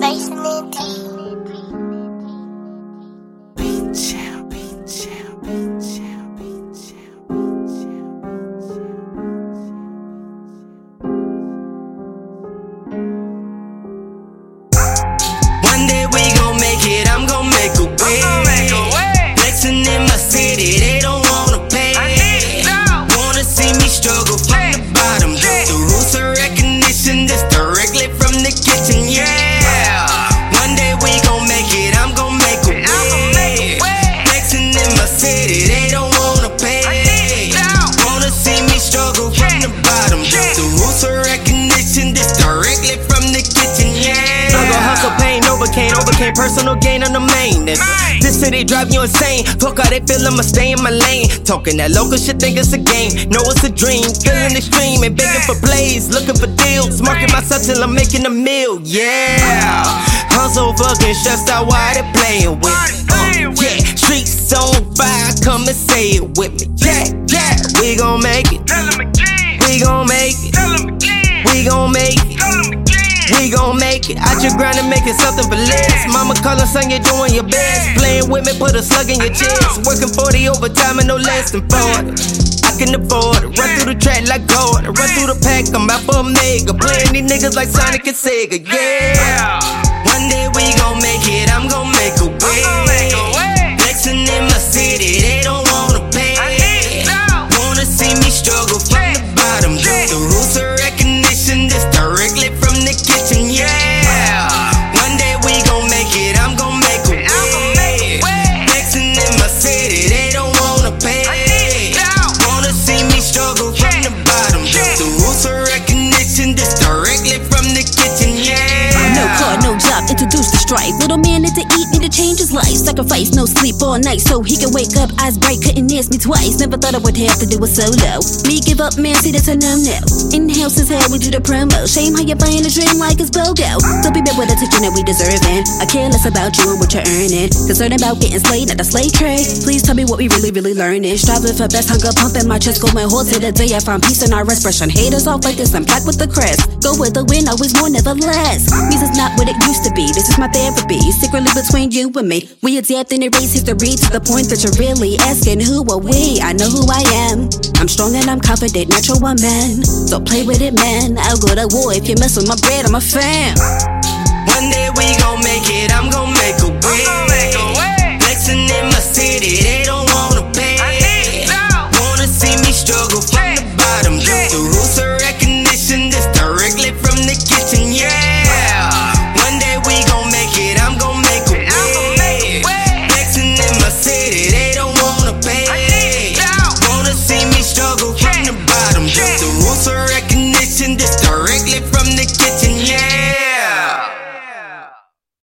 One day we gon' make it, I'm gon' make a way. Flexing in my city, they don't wanna pay. Wanna see me struggle from the bottom. Just the roots of recognition, just directly from the kitchen, yeah. One day we gon' make it, I'm gon' make a way. Flexing in my city, they don't wanna pay. Wanna see me struggle from the bottom. Just the roots of recognition, just directly from the kitchen, yeah. Struggle, hustle, pain, overcame personal gain on the main. This city drive you insane. Fuck how they feel, I'ma stay in my lane. Talking that local shit, think it's a game. Know it's a dream, feeling extreme. Ain't begging for plays, looking for deals. Marking myself till I'm making a meal, yeah. I'm so fucking stressed out, why they playing with me? Yeah, streets on fire, come and say it with me. Yeah, yeah, we gon' make it. We gon' make it. We gon' make it. We gon' make it. Out your grind and making something for less. Mama call her son, you're doing your best. Playing with me, put a slug in your chest. Working 40 overtime and no less than 40. I can afford it. Run through the track like gold. Run through the pack, I'm out for a mega. Playing these niggas like Sonic and Sega, yeah. One day we gon' make it, I'm gon' make a way. Flexing in my city, they don't wanna pay. Wanna see me struggle from the bottom. Just the roots of recognition, just directly from the kitchen, yeah. One day we gon' make it, I'm gon' make a way. Flexing in my city, they don't wanna pay. Wanna see me struggle from the bottom. Just the roots of recognition, just directly from the kitchen, yeah. No car, no job, introduced to strife. Little man need to eat, need to change his life. Sacrifice, no sleep all night so he can wake up, eyes bright, couldn't ask me twice. Never thought I would have to do it solo. Me give up, man, see that's a no-no. In-house is how we do the promo. Shame how you're buying a dream like it's BOGO. So be back with attention that we deserving. I care less about you and what you're earning. Concerned about getting slayed, not the slave trade. Please tell me what we really learning. Striving for best, hunger pumping my chest, going whole to the day I find peace in our rest. Brushing haters off like this, I'm back with the crest. Go with the wind, always more, never less. Music's not what it used to be, this is my therapy. Secretly between you and me, we adapt and erase history to the point that you're really asking who are we? I know who I am. I'm strong and I'm confident, natural woman. So play with it, man. I'll go to war if you mess with my bread, I'm a fan.